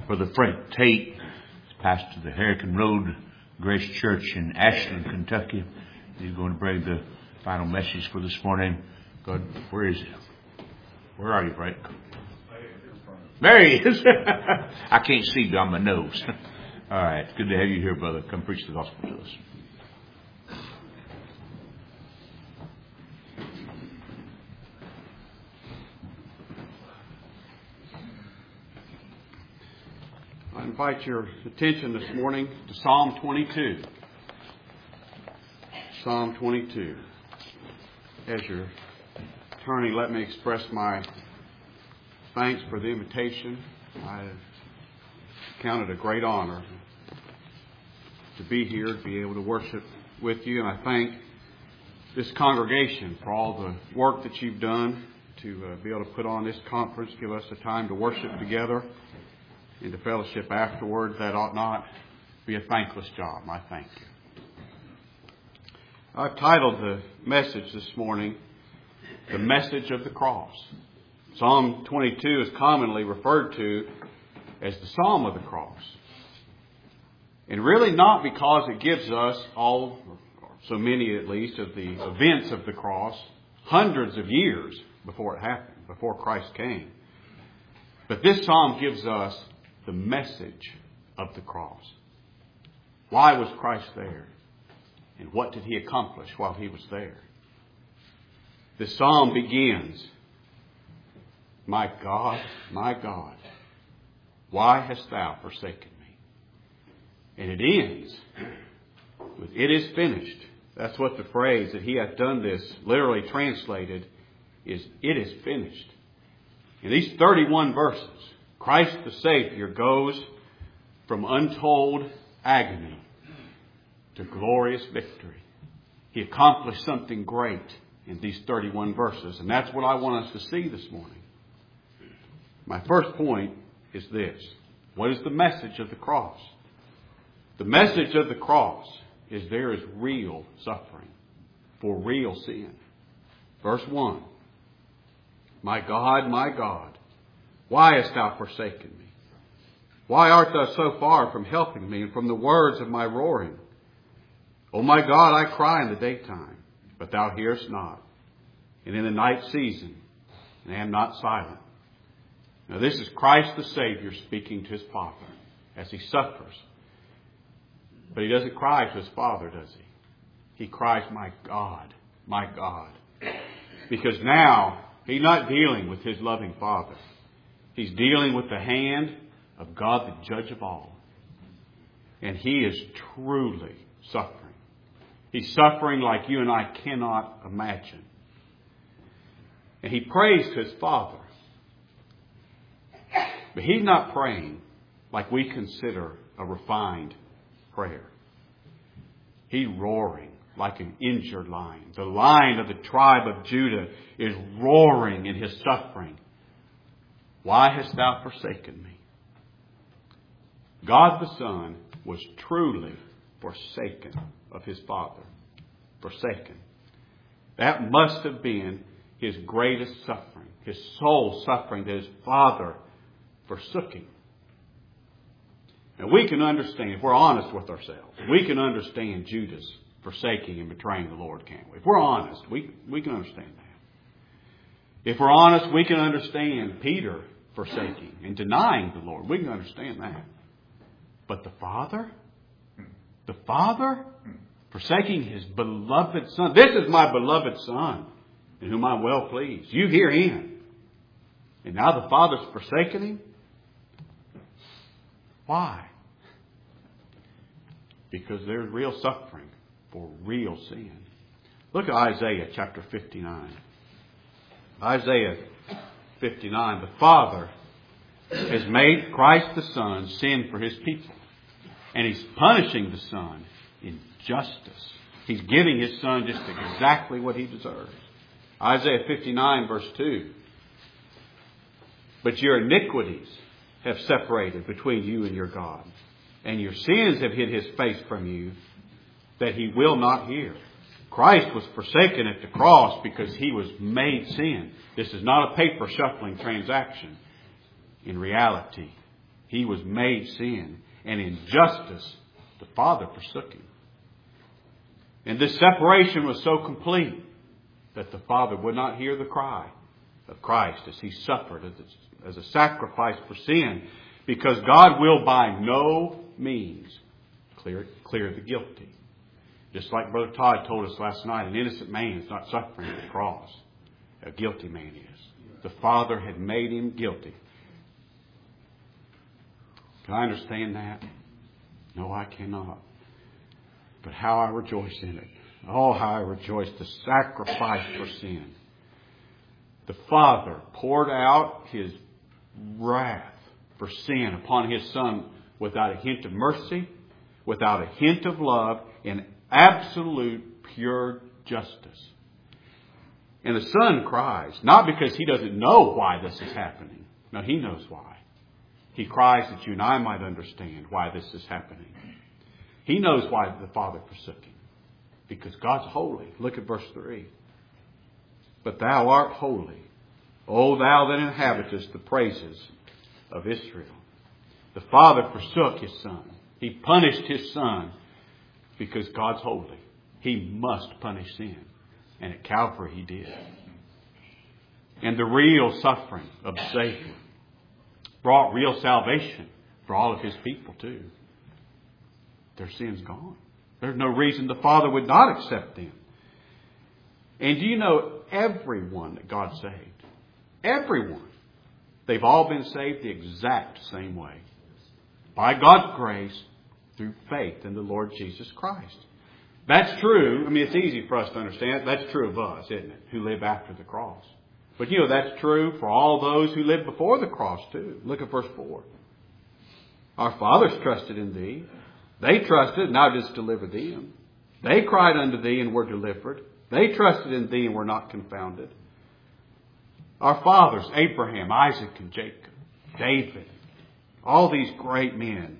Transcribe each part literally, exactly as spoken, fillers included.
Brother Frank Tate is pastor of the Hurricane Road Grace Church in Ashland, Kentucky. He's going to bring the final message for this morning. God, where is he? Where are you, Frank? There he is. I can't see beyond my nose. All right. Good to have you here, brother. Come preach the gospel to us. I invite your attention this morning to Psalm twenty-two. Psalm twenty-two. As you're turning, let me express my thanks for the invitation. I count it a great honor to be here, to be able to worship with you. And I thank this congregation for all the work that you've done to uh, be able to put on this conference, give us a time to worship together and to fellowship afterward. That ought not be a thankless job. I thank you. I've titled the message this morning, The Message of the Cross. Psalm twenty-two is commonly referred to as the Psalm of the Cross. And really not because it gives us all, or so many at least, of the events of the cross hundreds of years before it happened, before Christ came. But this psalm gives us the message of the cross. Why was Christ there? And what did he accomplish while he was there? The psalm begins, My God, my God, why hast thou forsaken me? And it ends with, It is finished. That's what the phrase that he hath done this, literally translated, is it is finished. In these thirty-one verses, Christ the Savior goes from untold agony to glorious victory. He accomplished something great in these thirty-one verses, and that's what I want us to see this morning. My first point is this. What is the message of the cross? The message of the cross is there is real suffering for real sin. Verse one. My God, my God, why hast thou forsaken me? Why art thou so far from helping me and from the words of my roaring? O my God, I cry in the daytime, but thou hearest not. And in the night season, and am not silent. Now this is Christ the Savior speaking to his Father as he suffers. But he doesn't cry to his Father, does he? He cries, my God, my God. Because now he's not dealing with his loving Father. He's dealing with the hand of God, the judge of all. And he is truly suffering. He's suffering like you and I cannot imagine. And he prays to his Father. But he's not praying like we consider a refined prayer. He's roaring like an injured lion. The lion of the tribe of Judah is roaring in his suffering. Why hast thou forsaken me? God the Son was truly forsaken of his Father. Forsaken. That must have been his greatest suffering. His soul suffering that his Father forsook him. And we can understand, if we're honest with ourselves, we can understand Judas forsaking and betraying the Lord, can't we? If we're honest, we, we can understand that. If we're honest, we can understand Peter forsaking and denying the Lord. We can understand that. But the Father? The Father forsaking his beloved Son. This is my beloved Son in whom I'm well pleased. You hear him. And now the Father's forsaken him? Why? Because there's real suffering for real sin. Look at Isaiah chapter fifty-nine. Isaiah fifty-nine. The Father has made Christ the Son sin for his people. And he's punishing the Son in justice. He's giving his Son just exactly what he deserves. Isaiah fifty-nine verse two. But your iniquities have separated between you and your God. And your sins have hid his face from you, that he will not hear. Christ was forsaken at the cross because he was made sin. This is not a paper shuffling transaction. In reality, He was made sin. And in justice, the Father forsook Him. And this separation was so complete that the Father would not hear the cry of Christ as He suffered as a, as a sacrifice for sin, because God will by no means clear, clear the guilty. Just like Brother Todd told us last night, an innocent man is not suffering at the cross. A guilty man is. The Father had made him guilty. Can I understand that? No, I cannot. But how I rejoice in it. Oh, how I rejoice. The sacrifice for sin. The Father poured out His wrath for sin upon His Son without a hint of mercy, without a hint of love, in absolute pure justice. And the Son cries, not because He doesn't know why this is happening. No, He knows why. He cries that you and I might understand why this is happening. He knows why the Father forsook Him. Because God's holy. Look at verse three. But thou art holy, O thou that inhabitest the praises of Israel. The Father forsook His Son. He punished His Son because God's holy. He must punish sin. And at Calvary He did. And the real suffering of the Savior brought real salvation for all of His people too. Their sin's gone. There's no reason the Father would not accept them. And do you know everyone that God saved? Everyone. They've all been saved the exact same way. By God's grace, through faith in the Lord Jesus Christ. That's true. I mean, it's easy for us to understand. That's true of us, isn't it? Who live after the cross. But you know, that's true for all those who lived before the cross too. Look at verse four. Our fathers trusted in Thee. They trusted, and Thou didst deliver them. They cried unto Thee and were delivered. They trusted in Thee and were not confounded. Our fathers, Abraham, Isaac, and Jacob, David, all these great men,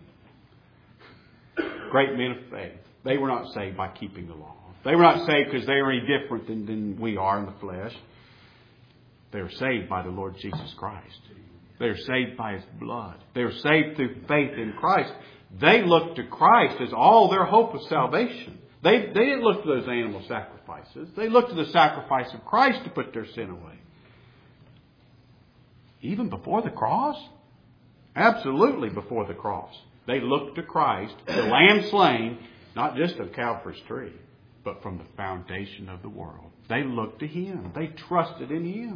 great men of faith, they were not saved by keeping the law. They were not saved because they were any different than, than we are in the flesh. They were saved by the Lord Jesus Christ. They were saved by His blood. They were saved through faith in Christ. They looked to Christ as all their hope of salvation. They, they didn't look to those animal sacrifices. They looked to the sacrifice of Christ to put their sin away. Even before the cross? Absolutely before the cross. They looked to Christ, the Lamb slain, not just of Calvary's tree, but from the foundation of the world. They looked to Him. They trusted in Him.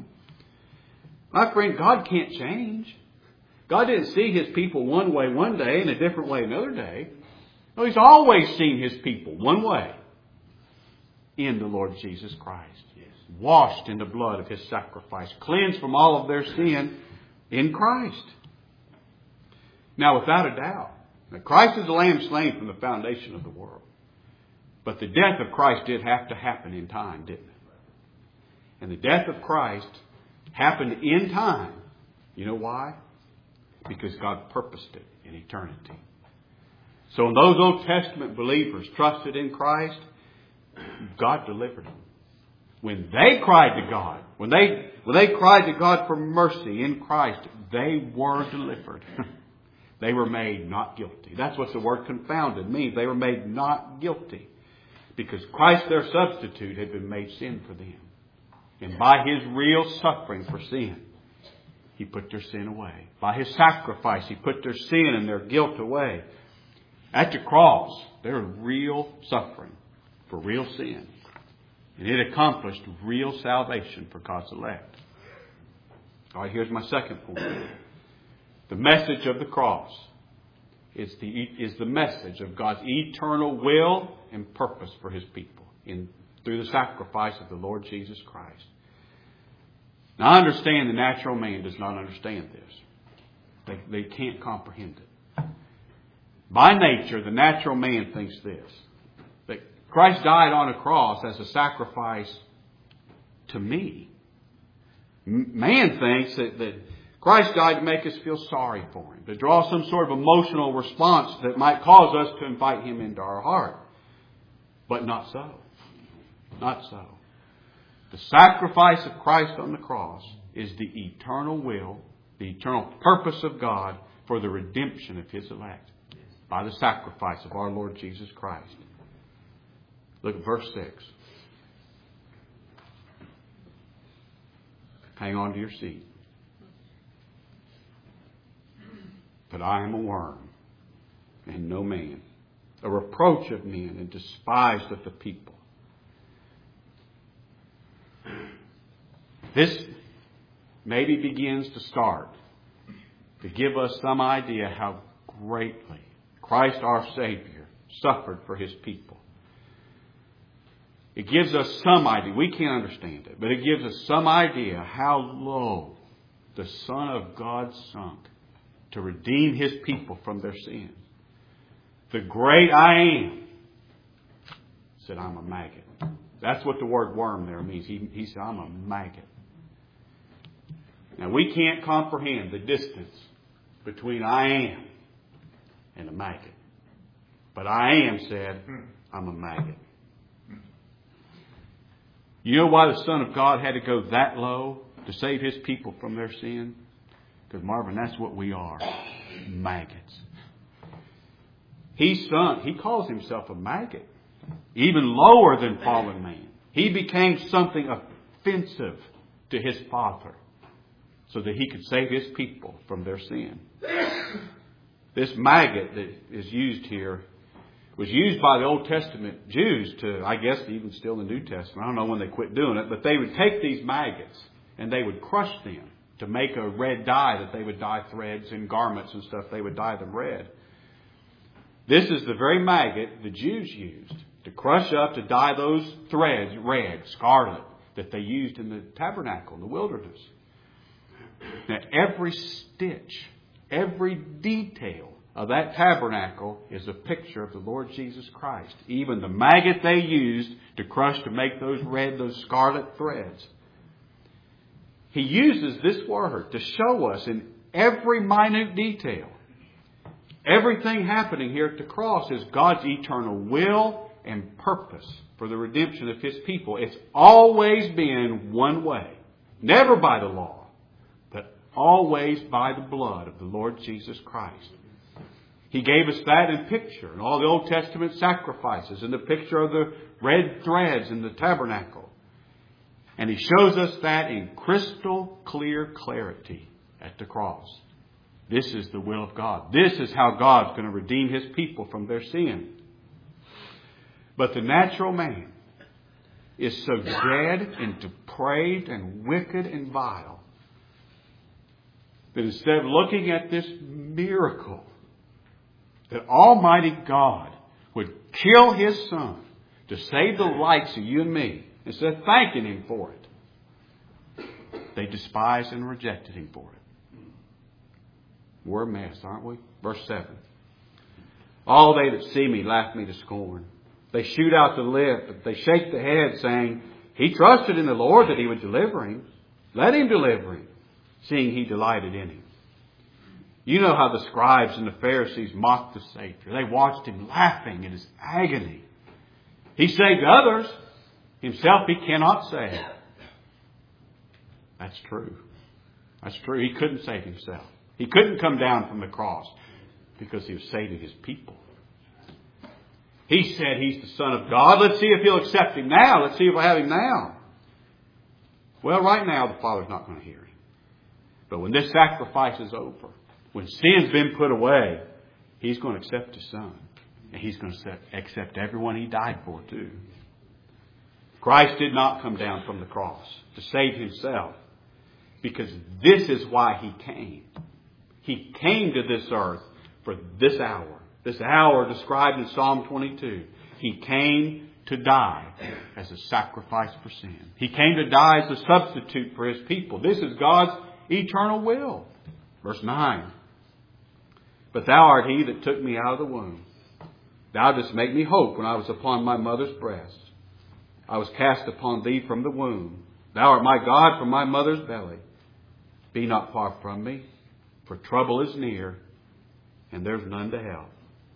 My friend, God can't change. God didn't see His people one way one day and a different way another day. No, He's always seen His people one way. In the Lord Jesus Christ. Yes. Washed in the blood of His sacrifice. Cleansed from all of their sin in Christ. Now, without a doubt, Christ is the Lamb slain from the foundation of the world. But the death of Christ did have to happen in time, didn't it? And the death of Christ happened in time. You know why? Because God purposed it in eternity. So when those Old Testament believers trusted in Christ, God delivered them. When they cried to God, when they, when they cried to God for mercy in Christ, they were delivered. They were made not guilty. That's what the word confounded means. They were made not guilty. Because Christ, their substitute, had been made sin for them. And by His real suffering for sin, He put their sin away. By His sacrifice, He put their sin and their guilt away. At the cross, there was real suffering for real sin. And it accomplished real salvation for God's elect. All right, here's my second point. The message of the cross is the, is the message of God's eternal will and purpose for His people in, through the sacrifice of the Lord Jesus Christ. Now, I understand the natural man does not understand this. They, they can't comprehend it. By nature, the natural man thinks this, that Christ died on a cross as a sacrifice to me. Man thinks that, that Christ died to make us feel sorry for Him, to draw some sort of emotional response that might cause us to invite Him into our heart. But not so. Not so. The sacrifice of Christ on the cross is the eternal will, the eternal purpose of God for the redemption of His elect by the sacrifice of our Lord Jesus Christ. Look at verse six. Hang on to your seat. But I am a worm and no man, a reproach of men and despised of the people. This maybe begins to start to give us some idea how greatly Christ our Savior suffered for His people. It gives us some idea. We can't understand it, but it gives us some idea how low the Son of God sunk to redeem His people from their sins. The great I Am said, I'm a maggot. That's what the word worm there means. He, he said, I'm a maggot. Now, we can't comprehend the distance between I Am and a maggot. But I Am said, I'm a maggot. You know why the Son of God had to go that low to save His people from their sin? Because, Marvin, that's what we are. Maggots. He sunk, he calls himself a maggot. Even lower than fallen man. He became something offensive to His Father so that He could save His people from their sin. This maggot that is used here was used by the Old Testament Jews to, I guess even still in the New Testament. I don't know when they quit doing it, but they would take these maggots and they would crush them to make a red dye that they would dye threads and garments and stuff. They would dye them red. This is the very maggot the Jews used to crush up, to dye those threads red, scarlet, that they used in the tabernacle in the wilderness. Now, every stitch, every detail of that tabernacle is a picture of the Lord Jesus Christ. Even the maggot they used to crush to make those red, those scarlet threads. He uses this word to show us in every minute detail. Everything happening here at the cross is God's eternal will and purpose for the redemption of His people. It's always been one way. Never by the law, but always by the blood of the Lord Jesus Christ. He gave us that in picture in all the Old Testament sacrifices, in the picture of the red threads in the tabernacle. And He shows us that in crystal clear clarity at the cross. This is the will of God. This is how God's going to redeem His people from their sin. But the natural man is so dead and depraved and wicked and vile that instead of looking at this miracle that Almighty God would kill His Son to save the likes of you and me, instead of thanking Him for it, they despised and rejected Him for it. We're a mess, aren't we? Verse seven. All they that see me laugh me to scorn. They shoot out the lip. They shake the head, saying, He trusted in the Lord that He would deliver him. Let Him deliver him, seeing He delighted in him. You know how the scribes and the Pharisees mocked the Savior. They watched Him laughing in His agony. He saved others. Himself He cannot save. That's true. That's true. He couldn't save Himself. He couldn't come down from the cross because He was saving His people. He said He's the Son of God. Let's see if He'll accept Him now. Let's see if we'll have Him now. Well, right now the Father's not going to hear Him. But when this sacrifice is over, when sin's been put away, He's going to accept His Son. And He's going to accept everyone He died for too. Christ did not come down from the cross to save Himself, because this is why He came. He came to this earth for this hour. This hour described in Psalm twenty-two. He came to die as a sacrifice for sin. He came to die as a substitute for His people. This is God's eternal will. Verse nine. But Thou art He that took me out of the womb. Thou didst make me hope when I was upon my mother's breast. I was cast upon Thee from the womb. Thou art my God from my mother's belly. Be not far from me, for trouble is near, and there's none to help.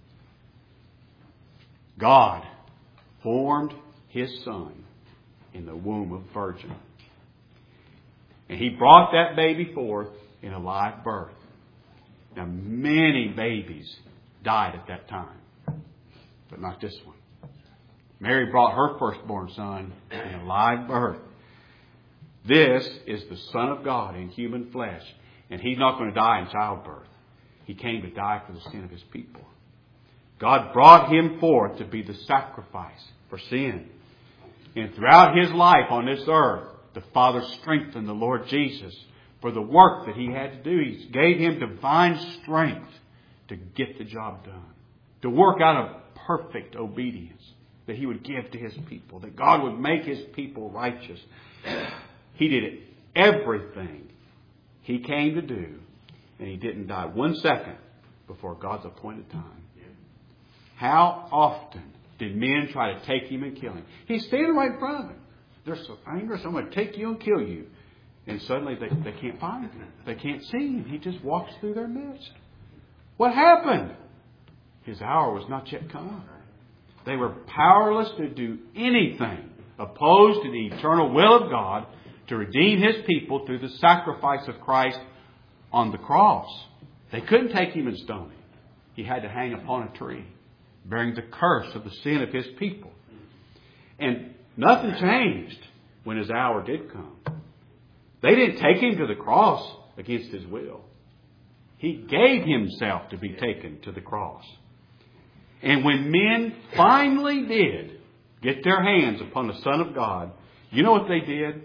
God formed His Son in the womb of a virgin. And He brought that baby forth in a live birth. Now, many babies died at that time, but not this one. Mary brought her firstborn son in a live birth. This is the Son of God in human flesh, and He's not going to die in childbirth. He came to die for the sin of His people. God brought Him forth to be the sacrifice for sin. And throughout His life on this earth, the Father strengthened the Lord Jesus for the work that He had to do. He gave Him divine strength to get the job done, to work out of perfect obedience that He would give to His people, that God would make His people righteous. He did everything He came to do, and He didn't die one second before God's appointed time. How often did men try to take Him and kill Him? He's standing right in front of them. They're so angry, so I'm going to take you and kill you. And suddenly they, they can't find Him. They can't see Him. He just walks through their midst. What happened? His hour was not yet come. They were powerless to do anything opposed to the eternal will of God to redeem His people through the sacrifice of Christ on the cross. They couldn't take Him and stone Him. He had to hang upon a tree, bearing the curse of the sin of His people. And nothing changed when His hour did come. They didn't take Him to the cross against His will. He gave Himself to be taken to the cross. And when men finally did get their hands upon the Son of God, you know what they did?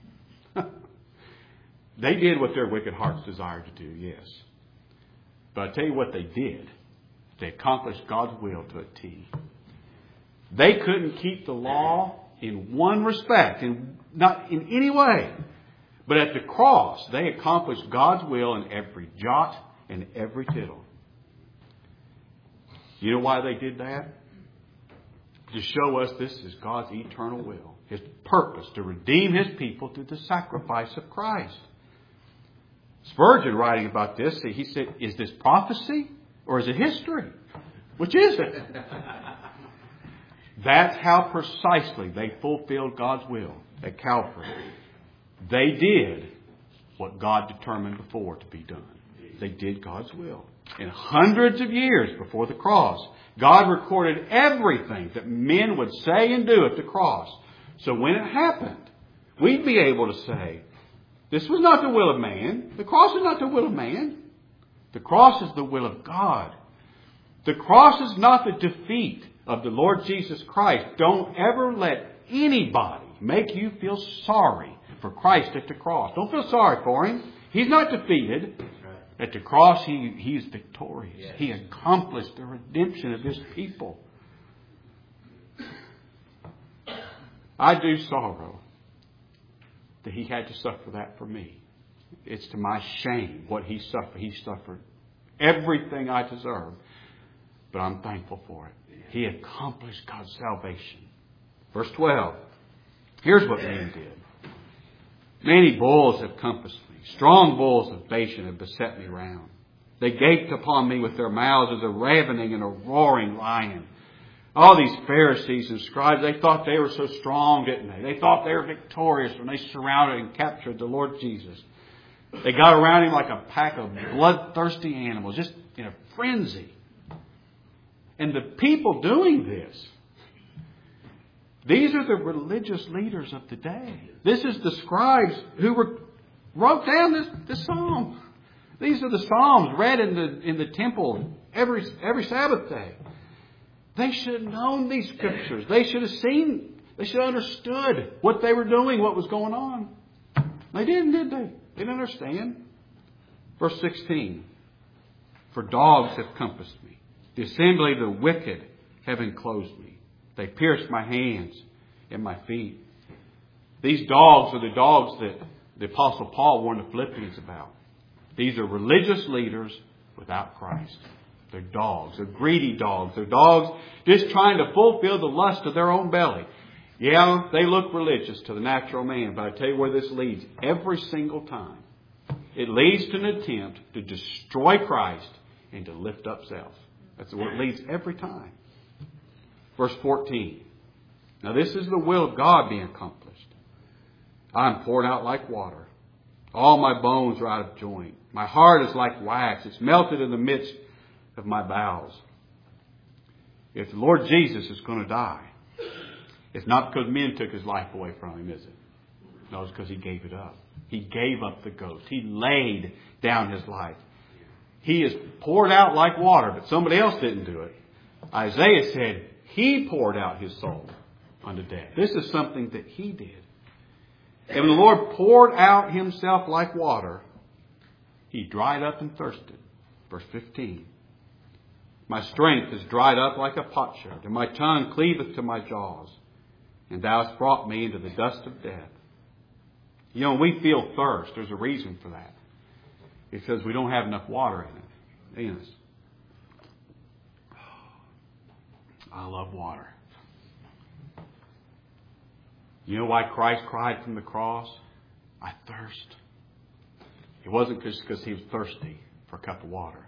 They did what their wicked hearts desired to do, yes. But I tell you what they did. They accomplished God's will to a T. They couldn't keep the law in one respect, in, not in any way. But at the cross, they accomplished God's will in every jot and every tittle. You know why they did that? To show us this is God's eternal will. His purpose to redeem His people through the sacrifice of Christ. Spurgeon, writing about this, he said, is this prophecy or is it history? Which is it? That's how precisely they fulfilled God's will at Calvary. They did what God determined before to be done. They did God's will. And hundreds of years before the cross, God recorded everything that men would say and do at the cross. So when it happened, we'd be able to say, this was not the will of man. The cross is not the will of man. The cross is the will of God. The cross is not the defeat of the Lord Jesus Christ. Don't ever let anybody make you feel sorry for Christ at the cross. Don't feel sorry for Him. He's not defeated. At the cross, He, he is victorious. Yes. He accomplished the redemption of His people. I do sorrow that He had to suffer that for me. It's to my shame what He suffered. He suffered everything I deserved. But I'm thankful for it. He accomplished God's salvation. Verse twelve. Here's what men did. Many bulls have compassed me. Strong bulls of Bashan have beset me round. They gaped upon me with their mouths as a ravening and a roaring lion. All these Pharisees and scribes, they thought they were so strong, didn't they? They thought they were victorious when they surrounded and captured the Lord Jesus. They got around Him like a pack of bloodthirsty animals, just in a frenzy. And the people doing this, these are the religious leaders of the day. This is the scribes who were wrote down this, this psalm. These are the psalms read in the in the temple every every Sabbath day. They should have known these scriptures. They should have seen. They should have understood what they were doing, what was going on. They didn't, did they? They didn't understand. Verse sixteen. For dogs have compassed me. The assembly of the wicked have enclosed me. They pierced my hands and my feet. These dogs are the dogs that the Apostle Paul warned the Philippians about. These are religious leaders without Christ. They're dogs. They're greedy dogs. They're dogs just trying to fulfill the lust of their own belly. Yeah, they look religious to the natural man, but I tell you where this leads. Every single time. It leads to an attempt to destroy Christ and to lift up self. That's where it leads every time. Verse fourteen. Now this is the will of God being accomplished. I am poured out like water. All my bones are out of joint. My heart is like wax. It's melted in the midst of my bowels. If the Lord Jesus is going to die, it's not because men took his life away from him, is it? No, it's because he gave it up. He gave up the ghost. He laid down his life. He is poured out like water, but somebody else didn't do it. Isaiah said he poured out his soul unto death. This is something that he did. And when the Lord poured out himself like water, he dried up and thirsted. Verse fifteen. My strength is dried up like a potsherd, and my tongue cleaveth to my jaws. And thou hast brought me into the dust of death. You know, when we feel thirst, there's a reason for that. It's because we don't have enough water in it. Yes. I love water. You know why Christ cried from the cross? I thirst. It wasn't just because he was thirsty for a cup of water.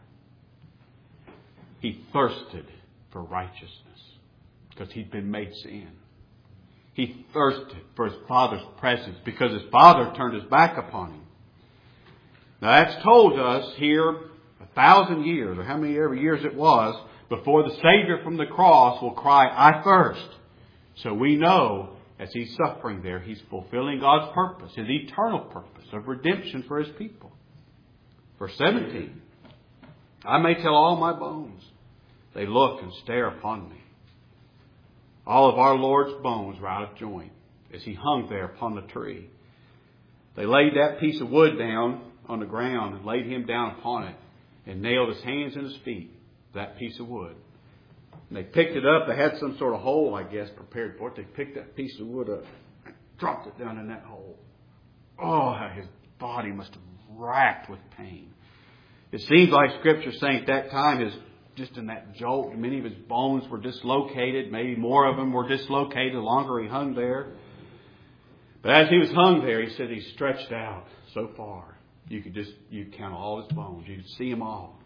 He thirsted for righteousness because he'd been made sin. He thirsted for his Father's presence because his Father turned his back upon him. Now that's told us here a thousand years, or how many ever years it was, before the Savior from the cross will cry, I thirst. So we know as he's suffering there, he's fulfilling God's purpose, his eternal purpose of redemption for his people. Verse seventeen. I may tell all my bones. They look and stare upon me. All of our Lord's bones were out of joint as he hung there upon the tree. They laid that piece of wood down on the ground and laid him down upon it and nailed his hands and his feet to that piece of wood. And they picked it up. They had some sort of hole, I guess, prepared for it. They picked that piece of wood up and dropped it down in that hole. Oh, how his body must have racked with pain. It seems like Scripture saying at that time, his, just in that jolt, many of his bones were dislocated. Maybe more of them were dislocated the longer he hung there. But as he was hung there, he said he stretched out so far. You could just, you could count all his bones. You could see them all.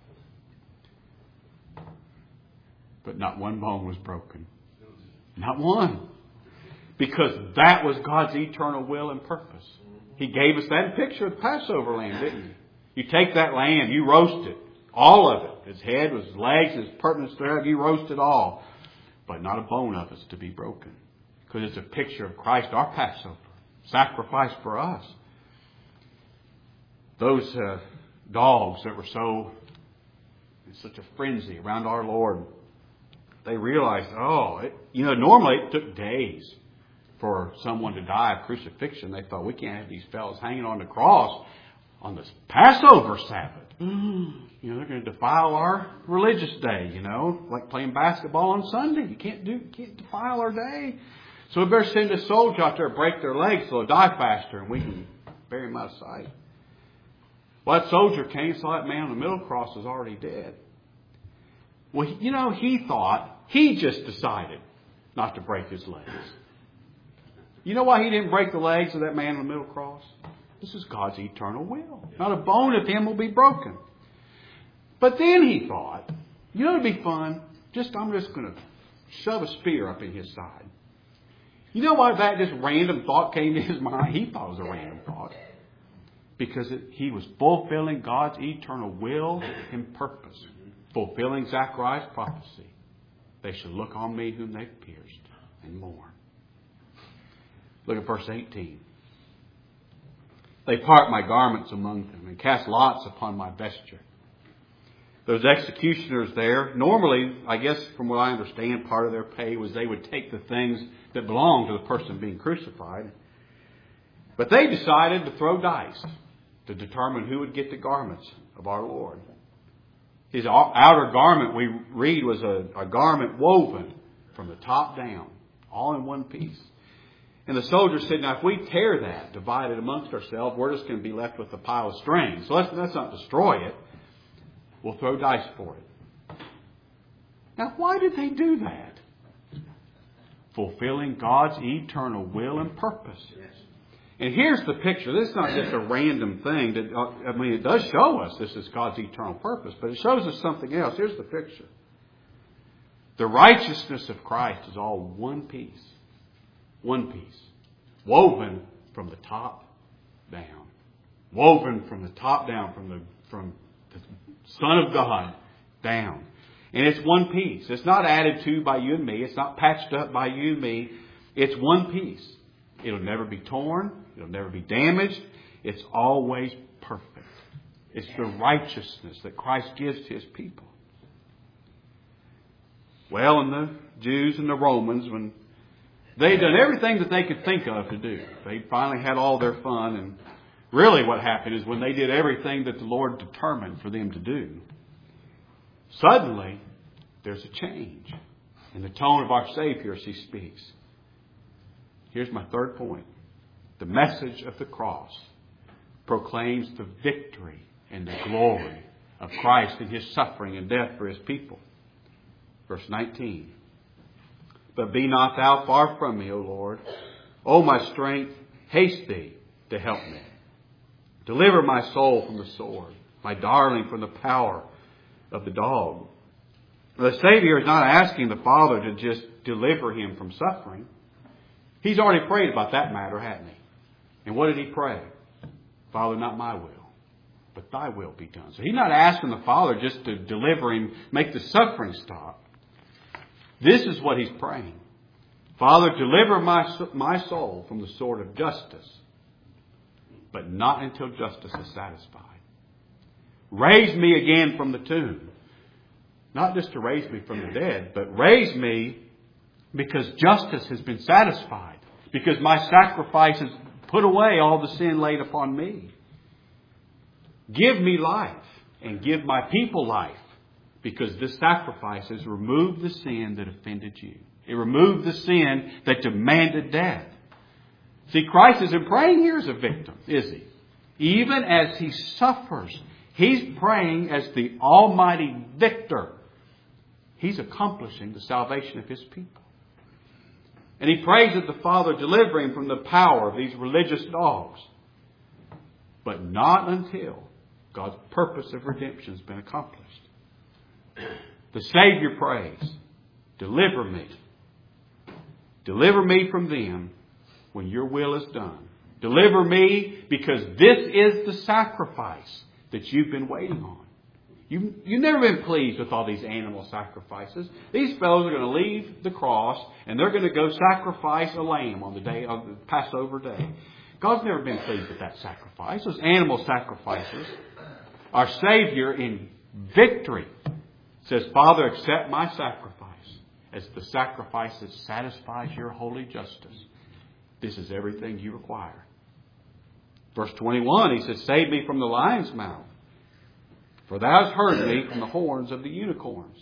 But not one bone was broken. Not one. Because that was God's eternal will and purpose. He gave us that picture of the Passover lamb, didn't he? You take that lamb, you roast it. All of it. His head, his legs, his pertinence thereof, you roast it all. But not a bone of it's to be broken. Because it's a picture of Christ, our Passover. Sacrifice for us. Those uh, dogs that were so in such a frenzy around our Lord, they realized, oh, it, you know, normally it took days for someone to die of crucifixion. They thought, we can't have these fellows hanging on the cross on this Passover Sabbath. You know, they're going to defile our religious day, you know, like playing basketball on Sunday. You can't do, you can't defile our day. So we better send a soldier out there to break their legs so they'll die faster and we can bury them out of sight. Well, that soldier came, saw that man on the middle cross was already dead. Well, you know, he thought, he just decided not to break his legs. You know why he didn't break the legs of that man on the middle cross? This is God's eternal will. Not a bone of him will be broken. But then he thought, you know, it'd be fun. Just, I'm just going to shove a spear up in his side. You know why that just random thought came to his mind? He thought it was a random thought. Because it, he was fulfilling God's eternal will and purpose. Fulfilling Zechariah's prophecy. They shall look on me whom they pierced and mourn. Look at verse eighteen. They part my garments among them and cast lots upon my vesture. Those executioners there, normally, I guess from what I understand, part of their pay was they would take the things that belonged to the person being crucified. But they decided to throw dice to determine who would get the garments of our Lord. His outer garment, we read, was a, a garment woven from the top down, all in one piece. And the soldiers said, now if we tear that, divide it amongst ourselves, we're just going to be left with a pile of strings. So let's, let's not destroy it. We'll throw dice for it. Now why did they do that? Fulfilling God's eternal will and purpose. Yes. And here's the picture. This is not just a random thing. That, I mean, it does show us this is God's eternal purpose, but it shows us something else. Here's the picture. The righteousness of Christ is all one piece. One piece. Woven from the top down. Woven from the top down, from the from the Son of God down. And it's one piece. It's not added to by you and me. It's not patched up by you and me. It's one piece. It'll never be torn. It'll never be damaged. It's always perfect. It's the righteousness that Christ gives to His people. Well, and the Jews and the Romans, when they'd done everything that they could think of to do, they finally had all their fun. And really what happened is when they did everything that the Lord determined for them to do, suddenly there's a change in the tone of our Savior as He speaks. Here's my third point. The message of the cross proclaims the victory and the glory of Christ in His suffering and death for His people. Verse nineteen. But be not thou far from me, O Lord. O my strength, haste thee to help me. Deliver my soul from the sword, my darling from the power of the dog. The Savior is not asking the Father to just deliver Him from suffering. He's already prayed about that matter, hadn't He? And what did He pray? Father, not my will, but Thy will be done. So He's not asking the Father just to deliver Him, make the suffering stop. This is what He's praying. Father, deliver my, my soul from the sword of justice, but not until justice is satisfied. Raise me again from the tomb. Not just to raise me from the dead, but raise me because justice has been satisfied. Because my sacrifice has put away all the sin laid upon me. Give me life and give my people life. Because this sacrifice has removed the sin that offended you. It removed the sin that demanded death. See, Christ isn't praying here as a victim, is He? Even as He suffers, He's praying as the almighty victor. He's accomplishing the salvation of His people. And He prays that the Father deliver Him from the power of these religious dogs. But not until God's purpose of redemption has been accomplished. The Savior prays, deliver me. Deliver me from them when your will is done. Deliver me because this is the sacrifice that you've been waiting on. You, you've never been pleased with all these animal sacrifices. These fellows are going to leave the cross and they're going to go sacrifice a lamb on the day of the Passover day. God's never been pleased with that sacrifice. Those animal sacrifices. Our Savior in victory says, Father, accept my sacrifice as the sacrifice that satisfies your holy justice. This is everything you require. Verse twenty-one, He says, save me from the lion's mouth, for thou hast heard me from the horns of the unicorns.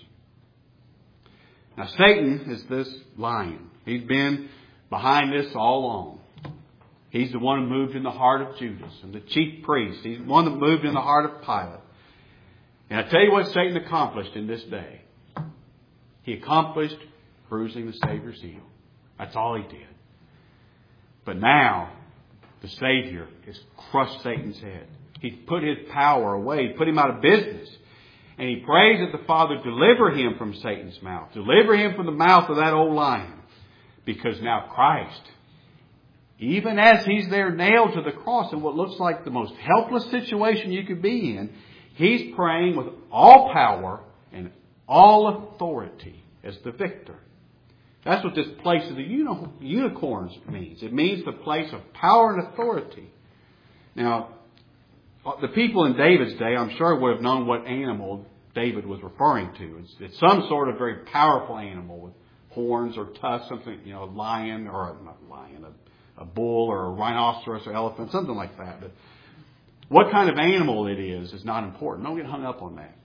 Now Satan is this lion. He's been behind this all along. He's the one who moved in the heart of Judas and the chief priests. He's the one that moved in the heart of Pilate. And I tell you what Satan accomplished in this day. He accomplished bruising the Savior's heel. That's all he did. But now, the Savior has crushed Satan's head. He's put his power away, put him out of business. And he prays that the Father deliver him from Satan's mouth. Deliver him from the mouth of that old lion. Because now Christ, even as He's there nailed to the cross in what looks like the most helpless situation you could be in, He's praying with all power and all authority as the victor. That's what this place of the uni- unicorns means. It means the place of power and authority. Now, the people in David's day, I'm sure, would have known what animal David was referring to. It's, it's some sort of very powerful animal with horns or tusks, something, you know, a lion or a, not a lion, a, a bull or a rhinoceros or elephant, something like that. But what kind of animal it is is not important. Don't get hung up on that.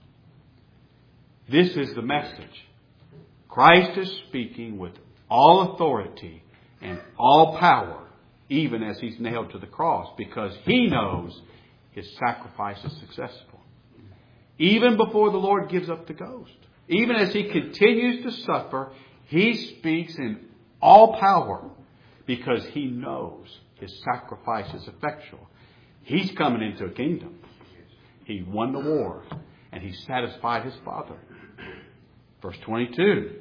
This is the message. Christ is speaking with all authority and all power, even as He's nailed to the cross, because He knows His sacrifice is successful. Even before the Lord gives up the ghost, even as He continues to suffer, He speaks in all power because He knows His sacrifice is effectual. He's coming into a kingdom. He won the war and He satisfied His Father. Verse twenty-two.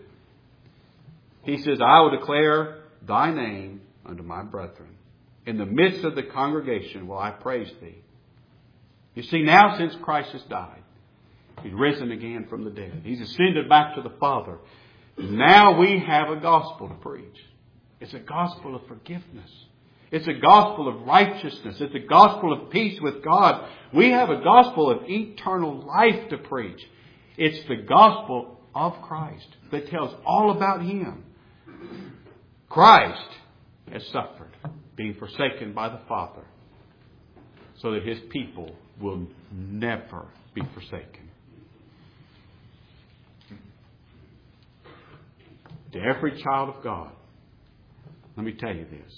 He says, I will declare Thy name unto my brethren. In the midst of the congregation will I praise Thee. You see, now since Christ has died, He's risen again from the dead. He's ascended back to the Father. Now we have a gospel to preach. It's a gospel of forgiveness. It's a gospel of righteousness. It's a gospel of peace with God. We have a gospel of eternal life to preach. It's the gospel of Christ that tells all about Him. Christ has suffered, being forsaken by the Father, so that His people will never be forsaken. To every child of God, let me tell you this.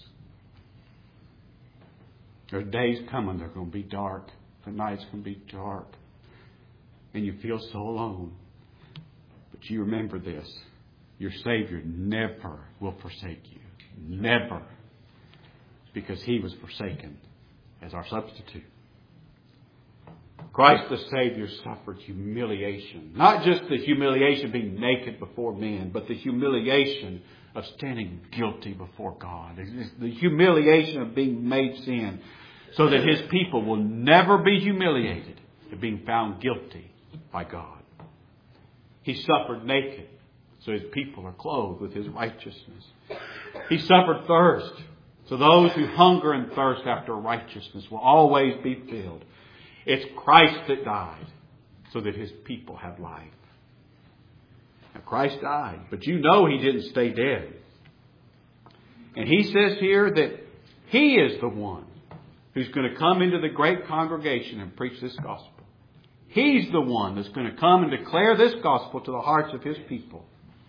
There's days coming, they're going to be dark. The night's going to be dark. And you feel so alone. But you remember this. Your Savior never will forsake you. Never. Because He was forsaken as our substitute. Christ the Savior suffered humiliation. Not just the humiliation of being naked before men, but the humiliation of standing guilty before God. It's the humiliation of being made sin, so that His people will never be humiliated of being found guilty by God. He suffered naked, so His people are clothed with His righteousness. He suffered thirst, so those who hunger and thirst after righteousness will always be filled. It's Christ that died, so that His people have life. Now, Christ died, but you know He didn't stay dead. And He says here that He is the one who's going to come into the great congregation and preach this gospel. He's the one that's going to come and declare this gospel to the hearts of His people.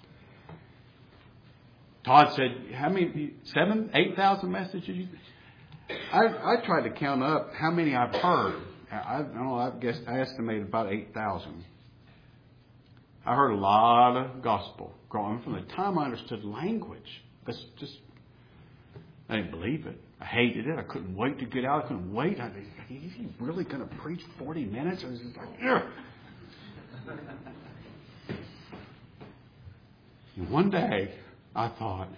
Todd said, how many, seven, eight thousand messages? You, I, I tried to count up how many I've heard. I don't know, I guess I estimated about eight thousand. I heard a lot of gospel growing from the time I understood language. That's just, I didn't believe it. I hated it. I couldn't wait to get out. I couldn't wait. I mean, is he really going to preach forty minutes? I was just like, ugh. And one day, I thought,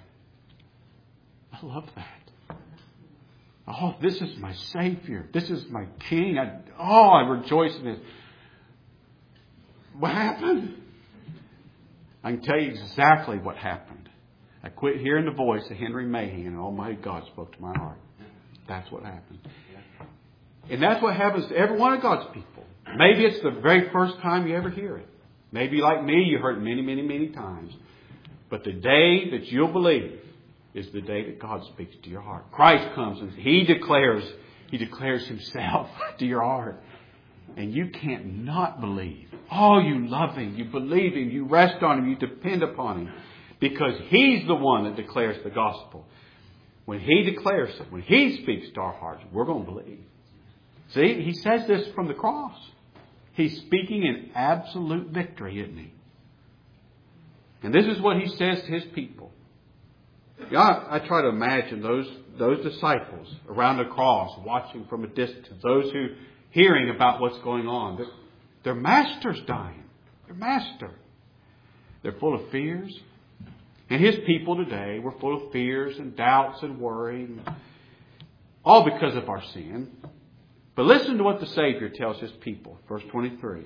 I love that. Oh, this is my Savior. This is my King. I, oh, I rejoice in it. What happened? I can tell you exactly what happened. I quit hearing the voice of Henry Mahan, and Almighty God spoke to my heart. That's what happened. And that's what happens to every one of God's people. Maybe it's the very first time you ever hear it. Maybe like me, you heard it many, many, many times. But the day that you'll believe is the day that God speaks to your heart. Christ comes and He declares, He declares Himself to your heart. And you can't not believe. Oh, you love Him. You believe Him. You rest on Him. You depend upon Him. Because He's the one that declares the gospel. When He declares it, when He speaks to our hearts, we're going to believe. See, He says this from the cross. He's speaking in absolute victory, isn't He? And this is what He says to His people. You know, I, I try to imagine those, those disciples around the cross watching from a distance. Those who hearing about what's going on. Their, their master's dying. Their master. They're full of fears. And His people today were full of fears and doubts and worry. All because of our sin. But listen to what the Savior tells His people. Verse twenty-three.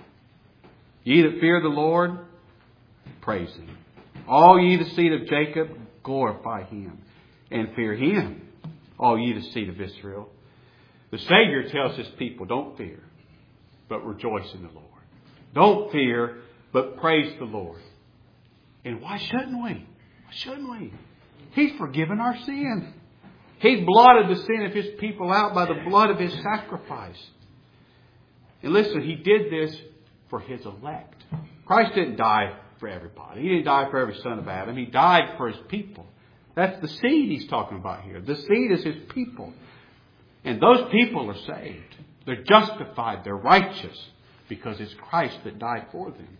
Ye that fear the Lord, praise Him. All ye the seed of Jacob, glorify Him. And fear Him, all ye the seed of Israel. The Savior tells His people, don't fear, but rejoice in the Lord. Don't fear, but praise the Lord. And why shouldn't we? Why shouldn't we? He's forgiven our sin. He's blotted the sin of His people out by the blood of His sacrifice. And listen, He did this for His elect. Christ didn't die for everybody. He didn't die for every son of Adam. He died for His people. That's the seed He's talking about here. The seed is His people. And those people are saved. They're justified. They're righteous because it's Christ that died for them.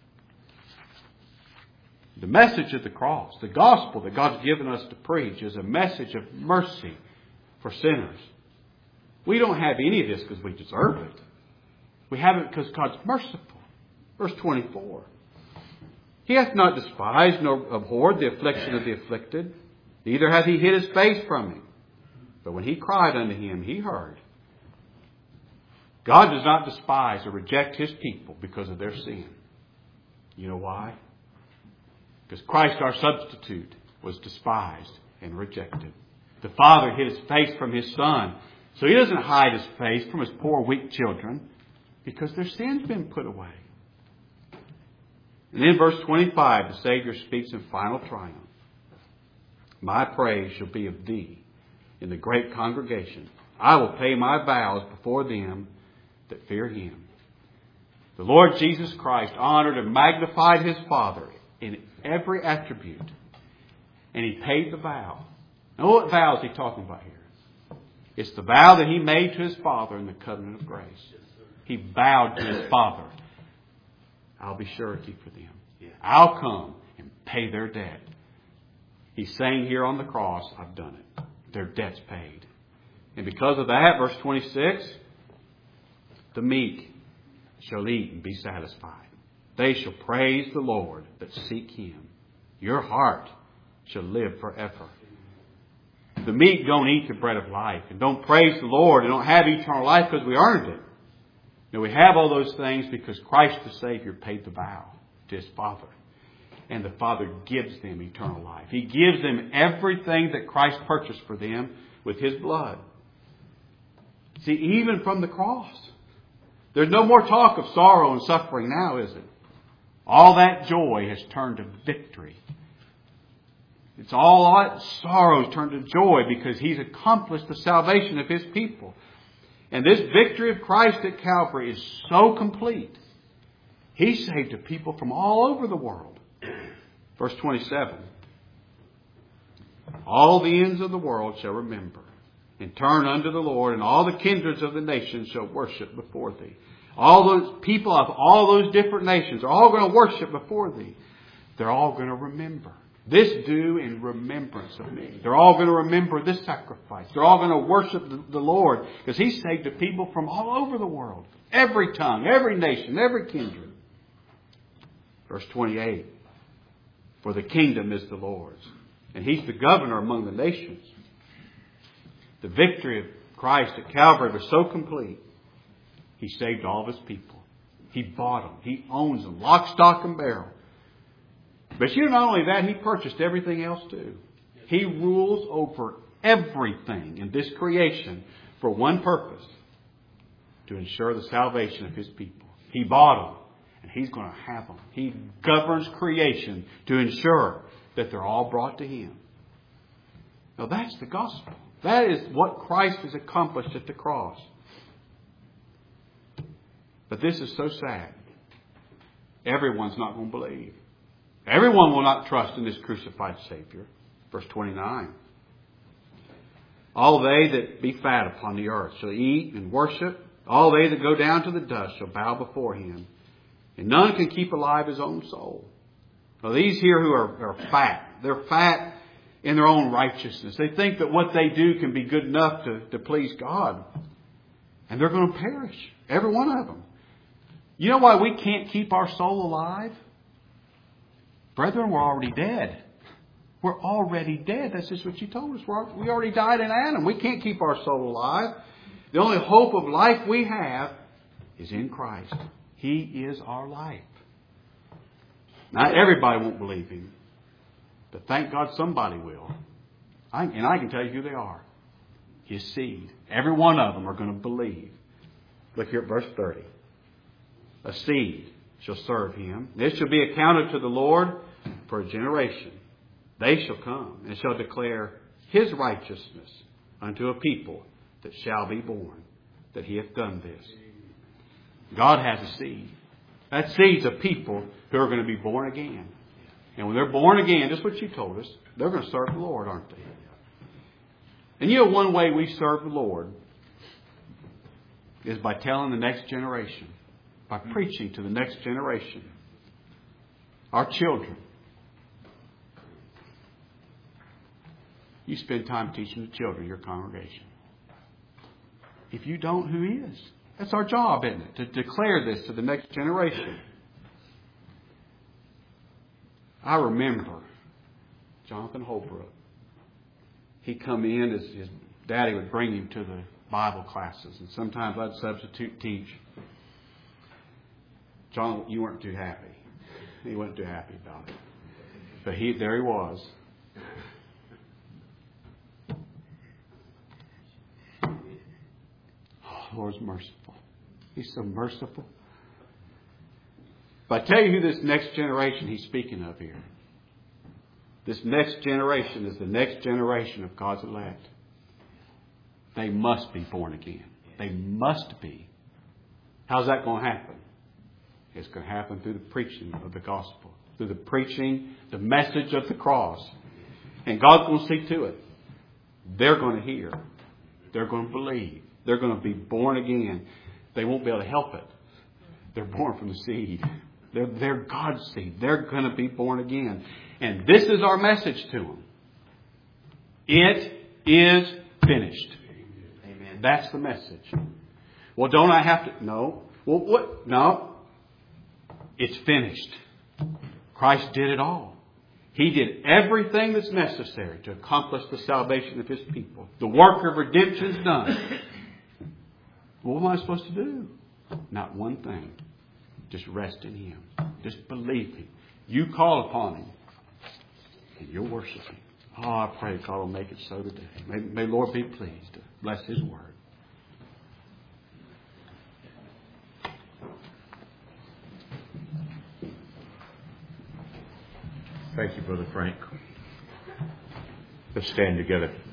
The message of the cross, the gospel that God's given us to preach, is a message of mercy for sinners. We don't have any of this because we deserve it. We have it because God's merciful. Verse twenty-four. He hath not despised nor abhorred the affliction of the afflicted, neither hath He hid His face from him. But when he cried unto Him, He heard. God does not despise or reject His people because of their sin. You know why? Because Christ, our substitute, was despised and rejected. The Father hid His face from His Son. So He doesn't hide His face from His poor, weak children because their sin's been put away. And then verse twenty-five, the Savior speaks in final triumph. My praise shall be of Thee in the great congregation. I will pay my vows before them that fear Him. The Lord Jesus Christ honored and magnified His Father in every attribute. And He paid the vow. Now what vow is He talking about here? It's the vow that He made to His Father in the covenant of grace. He vowed to His Father, I'll be surety for them. I'll come and pay their debt. He's saying here on the cross, I've done it. Their debt's paid. And because of that, verse twenty-six, the meek shall eat and be satisfied. They shall praise the Lord that seek Him. Your heart shall live forever. The meek don't eat the bread of life and don't praise the Lord and don't have eternal life because we earned it. No, we have all those things because Christ the Savior paid the vow to His Father. And the Father gives them eternal life. He gives them everything that Christ purchased for them with His blood. See, even from the cross, there's no more talk of sorrow and suffering now, is it? All that joy has turned to victory. It's all that sorrow has turned to joy because He's accomplished the salvation of His people. And this victory of Christ at Calvary is so complete. He saved a people from all over the world. Verse twenty-seven. All the ends of the world shall remember and turn unto the Lord, and all the kindreds of the nations shall worship before Thee. All those people of all those different nations are all going to worship before Thee. They're all going to remember. This do in remembrance of me. They're all going to remember this sacrifice. They're all going to worship the, the Lord because He saved the people from all over the world. Every tongue, every nation, every kindred. Verse twenty-eight. For the kingdom is the Lord's, and He's the governor among the nations. The victory of Christ at Calvary was so complete. He saved all of His people. He bought them. He owns them. Lock, stock, and barrel. But you know, not only that, He purchased everything else too. He rules over everything in this creation for one purpose. To ensure the salvation of His people. He bought them. And He's going to have them. He governs creation to ensure that they're all brought to Him. Now that's the gospel. That is what Christ has accomplished at the cross. But this is so sad. Everyone's not going to believe. Everyone will not trust in this crucified Savior. Verse twenty-nine. All they that be fat upon the earth shall eat and worship. All they that go down to the dust shall bow before Him. And none can keep alive his own soul. Now these here who are, are fat, they're fat in their own righteousness. They think that what they do can be good enough to, to please God. And they're going to perish. Every one of them. You know why we can't keep our soul alive? Brethren, we're already dead. We're already dead. That's just what you told us. We're, we already died in Adam. We can't keep our soul alive. The only hope of life we have is in Christ. He is our life. Not everybody won't believe Him. But thank God somebody will. I, and I can tell you who they are. His seed. Every one of them are going to believe. Look here at verse thirty. A seed shall serve Him. This shall be accounted to the Lord for a generation. They shall come and shall declare His righteousness unto a people that shall be born, that He hath done this. God has a seed. That seed's a people who are going to be born again. And when they're born again, just what you told us, they're going to serve the Lord, aren't they? And you know one way we serve the Lord is by telling the next generation, by preaching to the next generation, our children. You spend time teaching the children of your congregation. If you don't, who is? That's our job, isn't it? To declare this to the next generation. I remember Jonathan Holbrook. He'd come in as his daddy would bring him to the Bible classes, and sometimes I'd substitute teach. John, you weren't too happy. He wasn't too happy about it. But he, there he was. Oh, the Lord's merciful. He's so merciful. But I tell you who this next generation he's speaking of here. This next generation is the next generation of God's elect. They must be born again. They must be. How's that going to happen? It's going to happen through the preaching of the gospel. Through the preaching, the message of the cross. And God's going to see to it. They're going to hear. They're going to believe. They're going to be born again. They won't be able to help it. They're born from the seed. They're, they're God's seed. They're going to be born again. And this is our message to them. It is finished. Amen. That's the message. Well, don't I have to? No. Well, what? No. It's finished. Christ did it all. He did everything that's necessary to accomplish the salvation of His people. The work of redemption is done. What am I supposed to do? Not one thing. Just rest in Him. Just believe Him. You call upon Him, and you'll worship Him. Oh, I pray God will make it so today. May, may Lord be pleased to bless His word. Thank you, Brother Frank. Let's stand together.